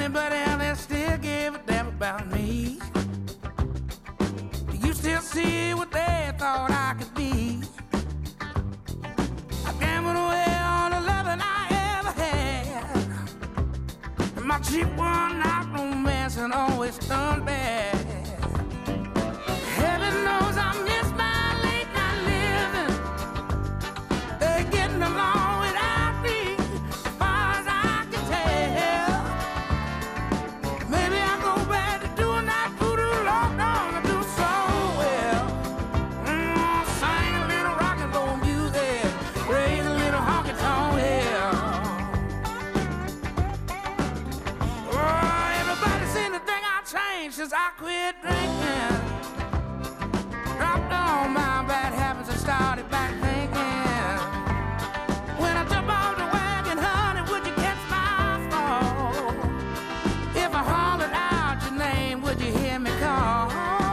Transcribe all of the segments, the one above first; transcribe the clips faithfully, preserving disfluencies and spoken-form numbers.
anybody out there still give a damn about me? Do you still see what they thought I could be? I gambled away all the loving I ever had, and my cheap one night romance and always done bad. Heaven knows I miss my late night living. They're getting along without me, as far as I can tell. Maybe I go back to doing that voodoo low dog I do so well. Mm, sing a little rock and roll music, raise a little honky tonk hell. Oh, everybody seemed to think I changed since I quit drinking. Dropped all my bad habits and started back thinking. When I jump off the wagon, honey, would you catch my fall? If I hollered out your name, would you hear me call?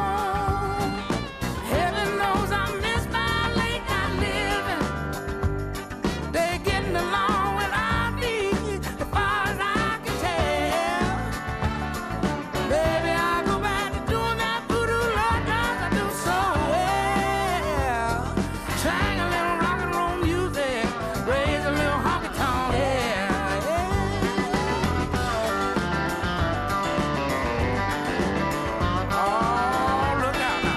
Heaven knows I miss my late night living. They're getting along without me, as far as I can tell. Baby, I go back to doing that voodoo Lord does I do so well. Sing a little rock and roll music, raise a little honky tonk, yeah, yeah. Oh, look out now.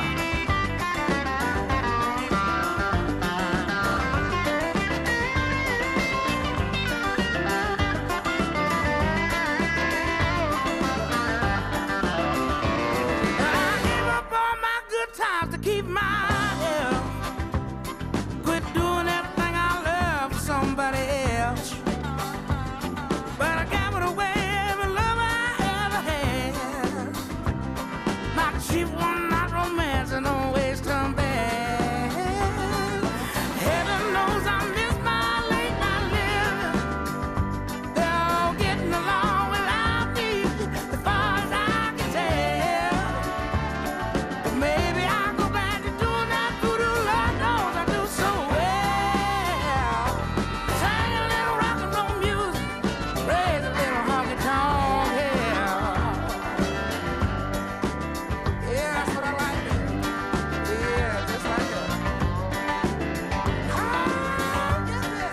I gave up all my good times to keep my health. Quit doing everything I love for somebody else. But I gambled away every love I ever had. My cheap one night romance and always come back. Heaven knows I miss my late night living. They're all getting along without me, as far as I can tell. But maybe I'll go back to doing that voodoo Lord knows I do so well. Sing a little rock and roll music, raise a little honky tonk hell. Yeah, that's what I like to do. Yeah, just like that. Oh, yes, yes.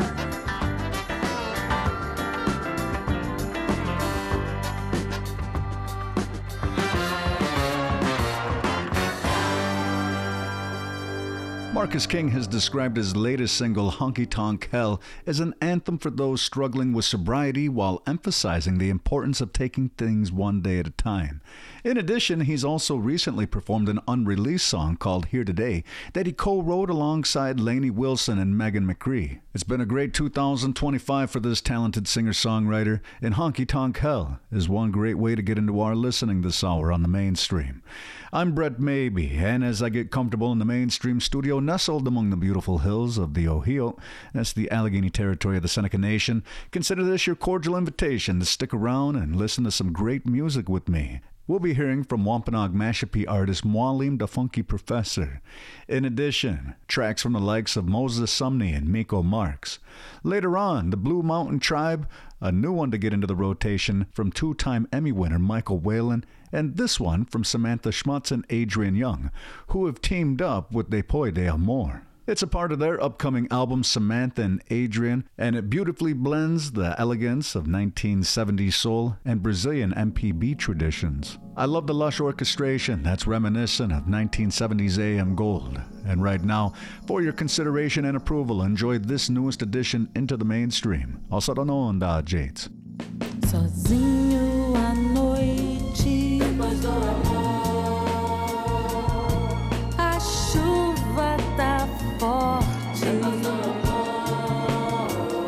Marcus King has described his latest single, Honky Tonk Hell, as an anthem for those struggling with sobriety while emphasizing the importance of taking things one day at a time. In addition, he's also recently performed an unreleased song called Here Today that he co-wrote alongside Lainey Wilson and Megan McCree. It's been a great two thousand twenty-five for this talented singer-songwriter, and Honky Tonk Hell is one great way to get into our listening this hour on the mainstream. I'm Brett Maybe, and as I get comfortable in the mainstream studio nestled among the beautiful hills of the Ohio, that's the Allegheny territory of the Seneca Nation, consider this your cordial invitation to stick around and listen to some great music with me. We'll be hearing from Wampanoag Mashpee artist Mwalim the Funky Professor. In addition, tracks from the likes of Moses Sumney and Miko Marks. Later on, the Blue Mountain Tribe, a new one to get into the rotation from two-time Emmy winner Michael Whalen, and this one from Samantha Schmutz and Adrian Young, who have teamed up with Depois d'Amour. It's a part of their upcoming album, Samantha and Adrian, and it beautifully blends the elegance of nineteen seventies soul and Brazilian M P B traditions. I love the lush orchestration that's reminiscent of nineteen seventies A M Gold. And right now, for your consideration and approval, enjoy this newest addition into the mainstream. Also don't know da Jates. Sozinho à noite, depois do amor, a chuva tá forte, depois do amor,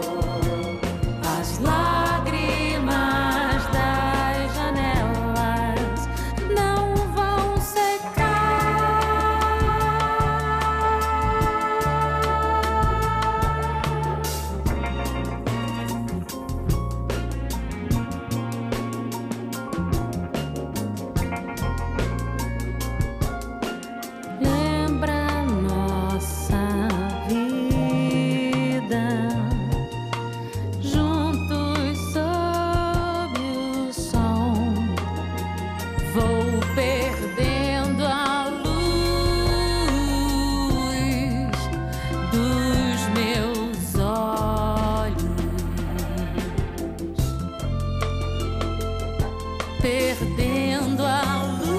as lágrimas das janelas não vão secar. perdendo a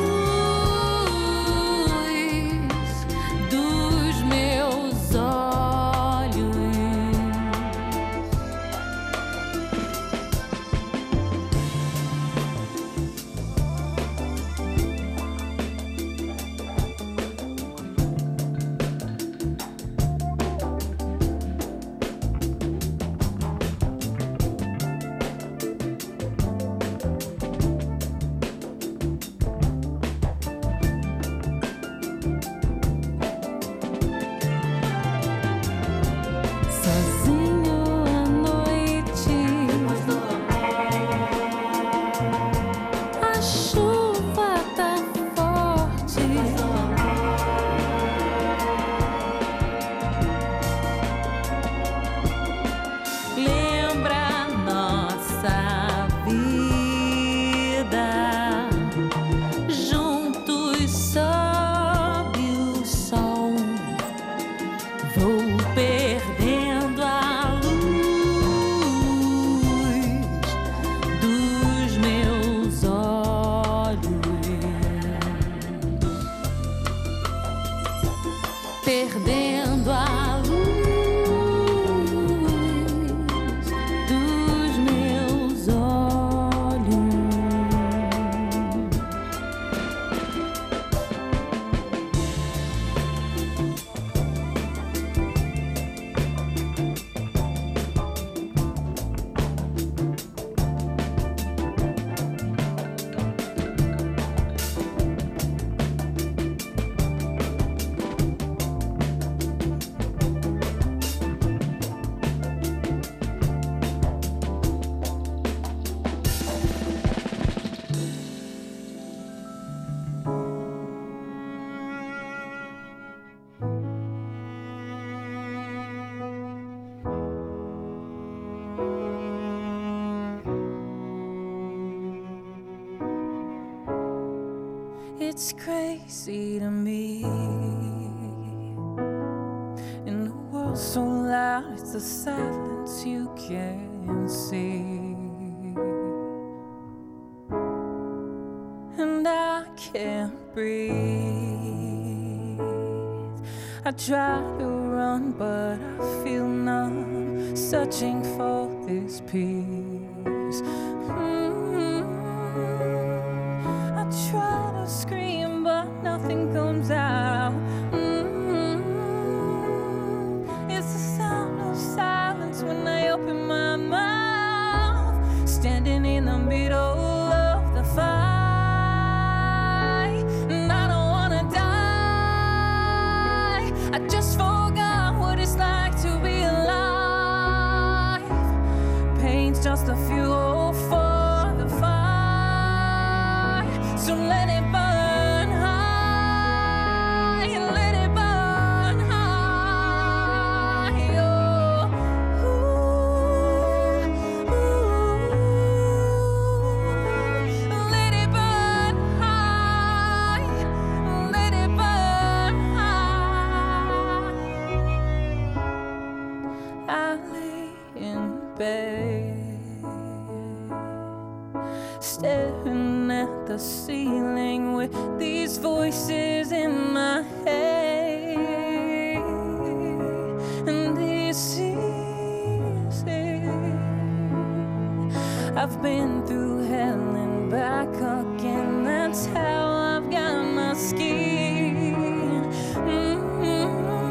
luz dos meus olhos. Sozinho à noite, a chuva tá forte. Lembra nossa vida, juntos sob o sol. Vou perdendo a luz dos meus olhos, perdendo a luz dos meus olhos. It's crazy to me. In the world so loud, it's the silence you can see. And I can't breathe. I try to run, but I feel numb, searching for this peace. Mm-hmm. I try to scream, but nothing comes out. Mm-hmm. It's the sound of silence when I open my mouth, standing in the middle of the fight. And I don't wanna die. I just forgot what it's like to be alive. Pain's just a fuel for the fire. So let it burn high, let it burn high. Oh, ooh, ooh. Let it burn high, let it burn high. I lay in bed, staring at the ceiling with these voices in my head. And this is it. I've been through hell and back again. That's how I've got my skin. Mm-hmm.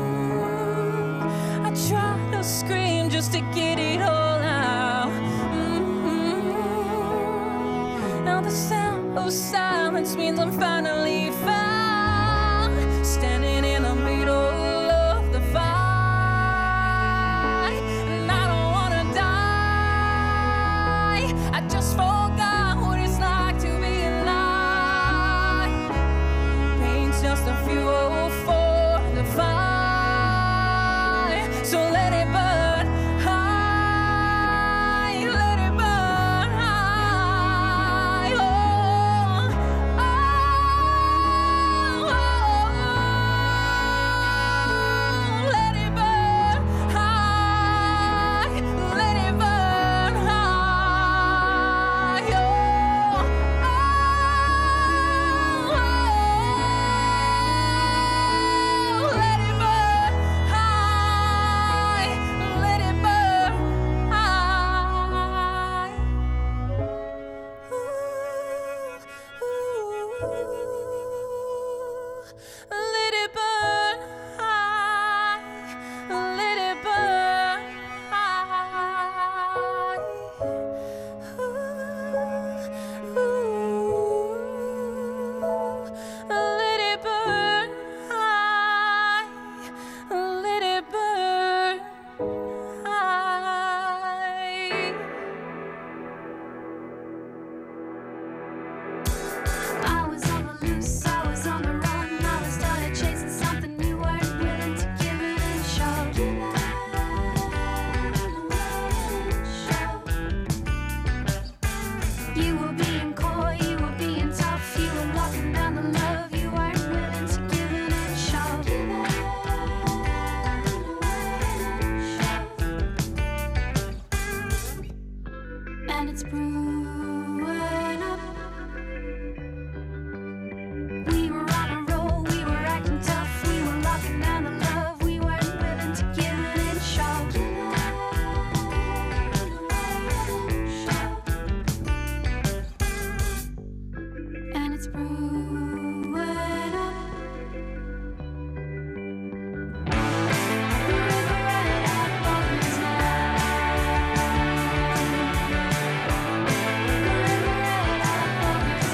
I try to scream just to get it all out. Mm-hmm. Now the sound of silence means I'm finally found, standing in the middle of the fight. And I don't wanna die. I just forgot what it's like to be alive. Pain's just a fuel for the fire. So let it burn high, let it burn high. Oh, oh. You were being coy, you were being tough, you were locking down the love you weren't willing to give it a shot. And it's brewing up. We were on a roll, we were acting tough, we were locking down the love we weren't willing to give it a shot. And it's brewing up. The river right out of Baldwin's Line. The river right out of Baldwin's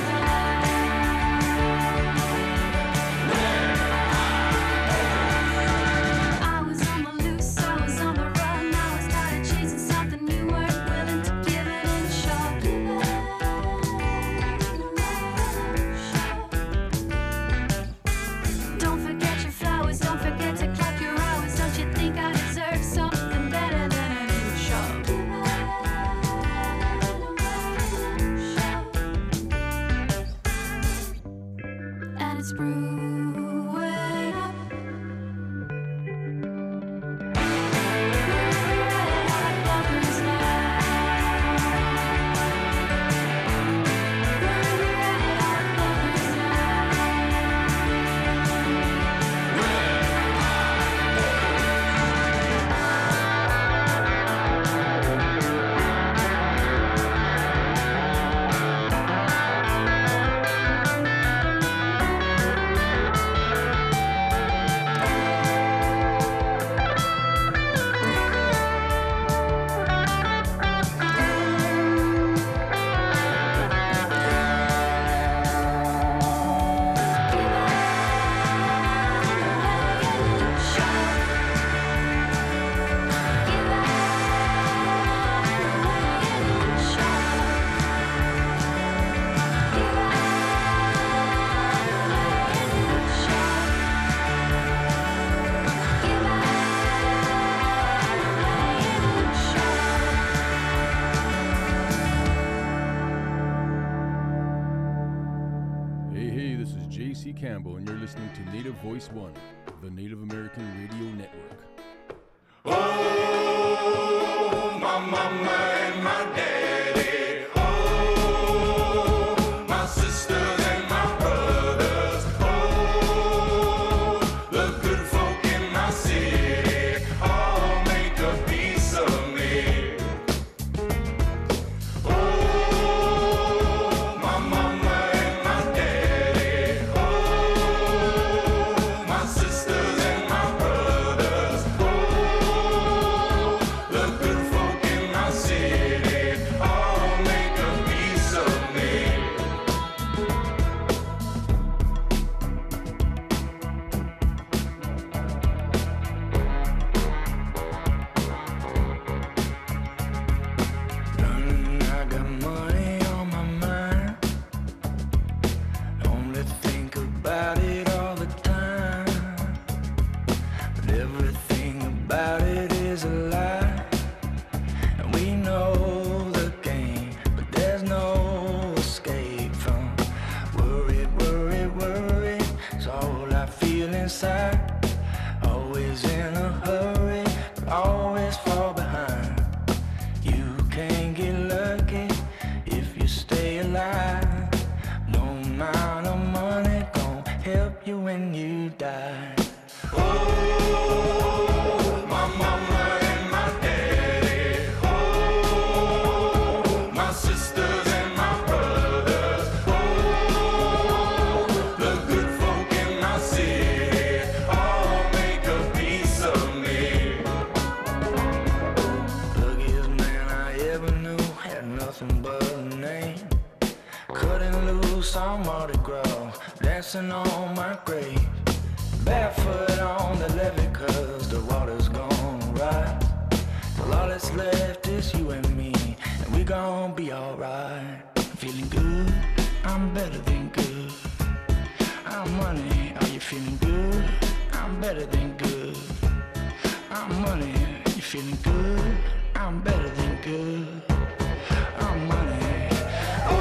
Line. I was on the loose, I was on the run, I was tired of chasing something you weren't willing to give it a shot. Don't forget your flowers, don't forget to clap your hours. Don't you think I deserve something better than a new shot? And it's brewing up. Right out of Baldwin's Line. Right out of Baldwin's Hey, hey, this is J C Campbell, and you're listening to Native Voice One, the Native American Radio Network. Oh, my mama and my daddy. Oh, my sisters and my brothers. Oh, the good folk in my city all make a piece of me. Oh, my mama and my daddy. Oh, my sisters and my brothers. Oh, the good folk in my city all make a piece of me. Darling, I got money on my mind. Only think about it all the time. But everything about it is a lie. And we know the game, but there's no escape from worry, worry, worry. It's all I feel inside. Always in a hurry, but always fall behind. You can't get lucky if you stay alive. No amount of money gon' help you when you die. Oh, my mama and my daddy. Oh, my sisters and my brothers. Oh, the good folk in my city all make a piece of me. Luckiest man I ever knew had nothing but a name. Cutting loose on Mardi Gras, dancing on my grave. Barefoot on the levee cause the water's gone right. Till all that's left is you and me, and we gon' be alright. I'm feeling good, I'm better than good. I'm money, are you feeling good? I'm better than good. I'm money, you feeling good? I'm better than good. I'm money. Oh,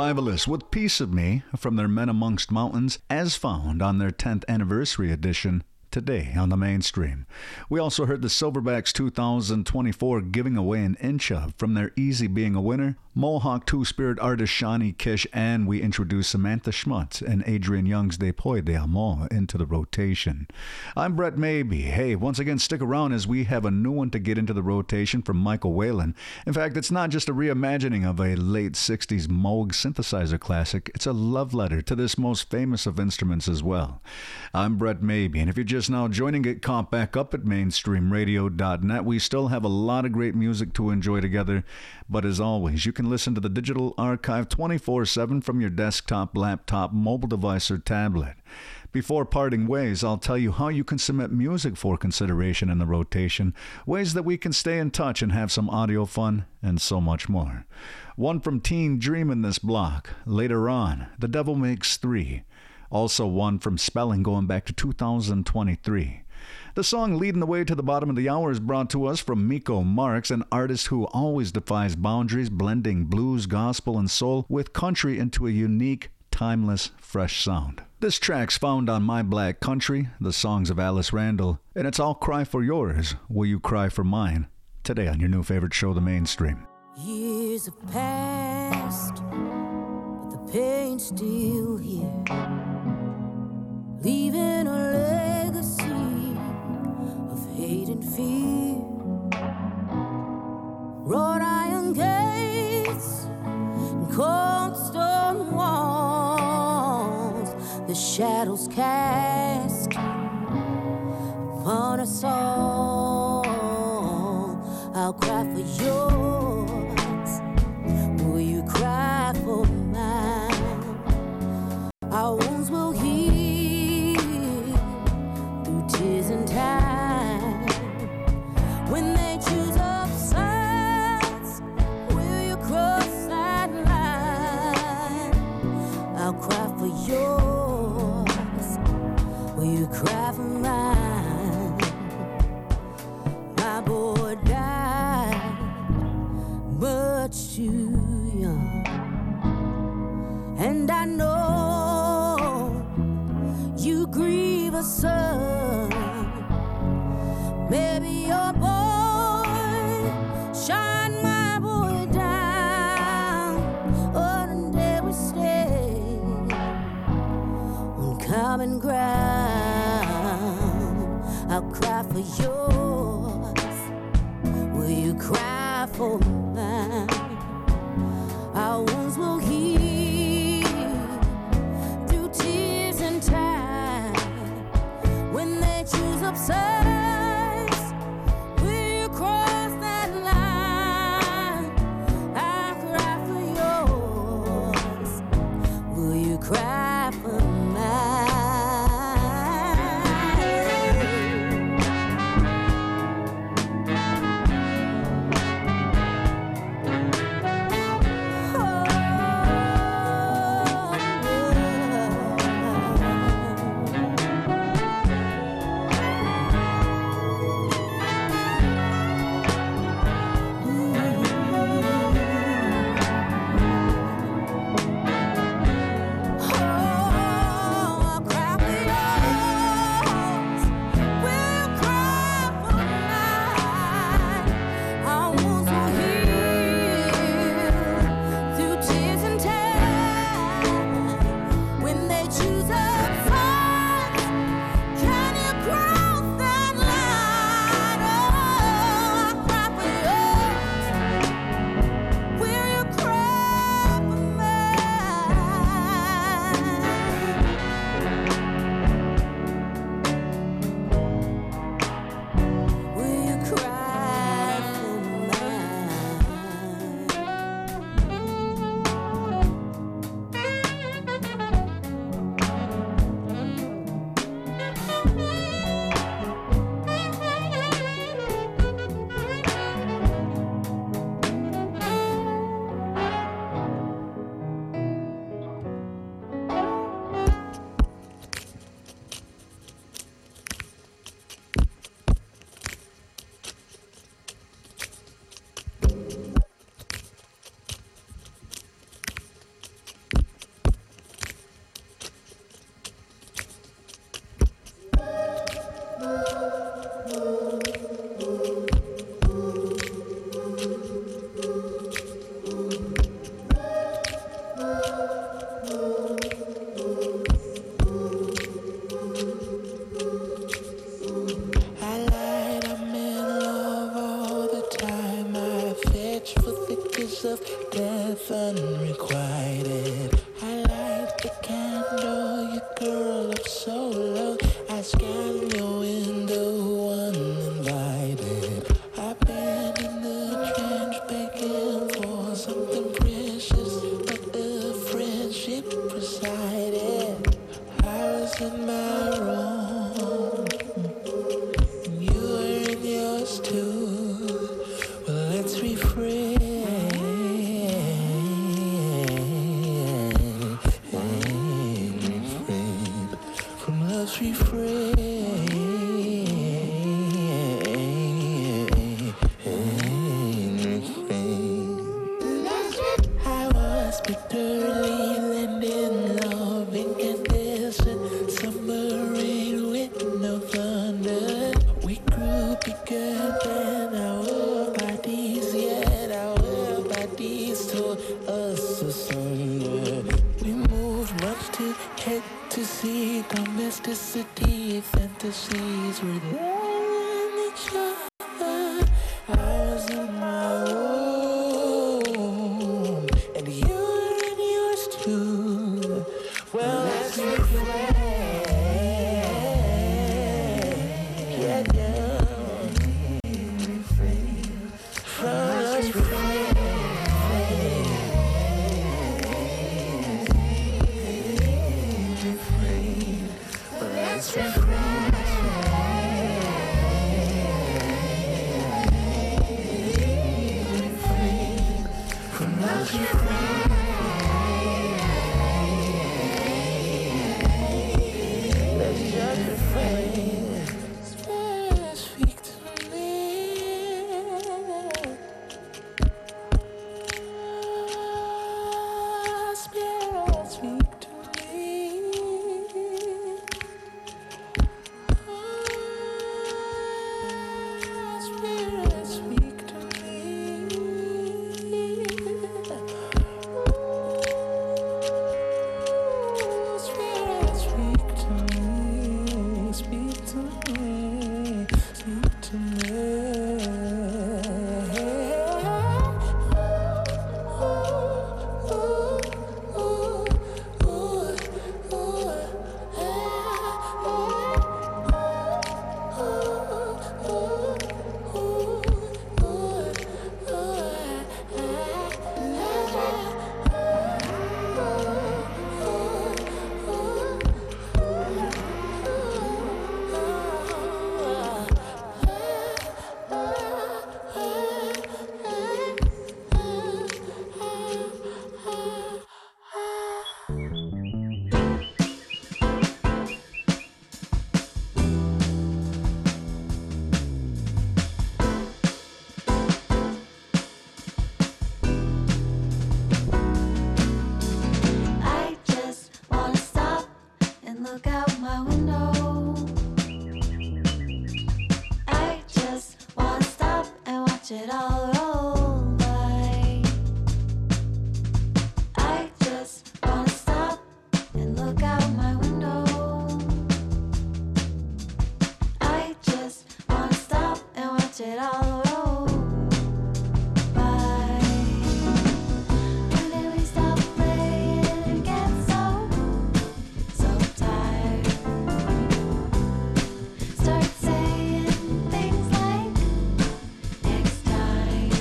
Revivalists with Piece of Me from their Men Amongst Mountains, as found on their tenth anniversary edition today on the Mainstream. We also heard the Silverbacks two thousand twenty-four Giving Away an Inch Of from their Easy Being a Winner, Mohawk Two-Spirit artist Shawnee Kish, and we introduced Samantha Schmutz and Adrian Young's Despois d'Amour into the rotation. I'm Brett Maybe. Hey, once again, stick around as we have a new one to get into the rotation from Michael Whalen. In fact, it's not just a reimagining of a late sixties Moog synthesizer classic, it's a love letter to this most famous of instruments as well. I'm Brett Maybe, and if you're just now joining, get caught back up at mainstream radio dot net. We still have a lot of great music to enjoy together, but as always, you can listen to the digital archive twenty-four seven from your desktop, laptop, mobile device, or tablet. Before parting ways, I'll tell you how you can submit music for consideration in the rotation, ways that we can stay in touch and have some audio fun, and so much more. One from Teen Dream in this block. Later on, The Devil Makes Three. Also one from Spelling going back to two thousand twenty-three. The song leading the way to the bottom of the hour is brought to us from Miko Marks, an artist who always defies boundaries, blending blues, gospel, and soul with country into a unique, timeless, fresh sound. This track's found on My Black Country, the songs of Alice Randall, and it's I'll Cry for Yours, Will You Cry for Mine, today on your new favorite show, The Mainstream. Years have passed, but the pain's still here, leaving a legacy of hate and fear. Wrought iron gates and cold stone walls, the shadows cast upon us all. I'll cry for yours, will you cry for mine? Our wounds will heal through tears and time. When they choose up sides, will you cross that line? I'll cry for yours, will you cry for mine? My boy died much too young, and I know you grieve a son. Maybe your boy shot my boy down on a day we stayed on common ground. I'll cry for yours, will you cry for mine? Our wounds will heal through tears and time. When they choose up sides, will you cross that line? I cry for yours, will you cry for mine? kiss of death unrequited. I light the candle, you curl up so low. I scan your window uninvited. I've been in the trench begging for something precious, but the friendship presided. I was in my room, and you were in yours too. Well, let's refrain from love's refrain. I was bitterly lending love incandescent summer rain with no thunder. We grew bigger than our bodies, yet our bodies tore us asunder. We moved much too head to see domesticity, fantasies were there in each other. I was in my room, and you were in yours too. Well, let's refrain. Yeah, yeah. From us refrain. Well, let's refrain. From us refrain. Let's just refrain. Spirit, speak to me. Spirit, speak to me. Spirit, speak to me. Spirit, speak to me. Speak to me. Speak to I just wanna stop and look out my window. I just wanna stop and watch it all roll by. I just wanna stop and look out my window. I just wanna stop and watch it all roll by. And then we stop playing and get so, so tired. Start saying things like next time.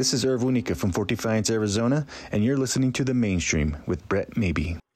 This is Irv Wunica from Fort Defiance, Arizona, and you're listening to The Mainstream with Brett Maybe.